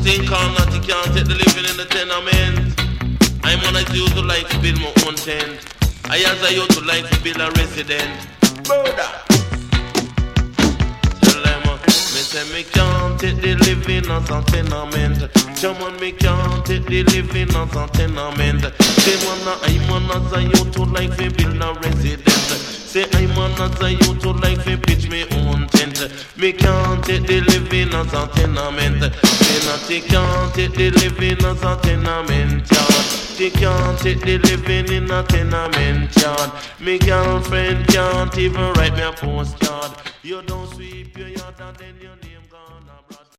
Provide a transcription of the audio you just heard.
Think or not, you can't take the living in the tenement. I'm one I used to like to build my own tent. I as I used to like to build a resident. Brother, tell them, me say me can't take the living as a tenement. Someone me can't take the living as a tenement. Say I'm as I used to like to build a resident. Say I'm as I used to like to pitch me own tent. Me can't take the living as a tenement. Say not you can't take the living as a tenement yard. You can't take the living in a tenement yard. Me girlfriend can't even write me a postcard. You don't sweep your yard and then you need